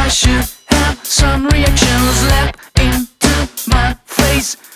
I should have some reaction. Slap into my face.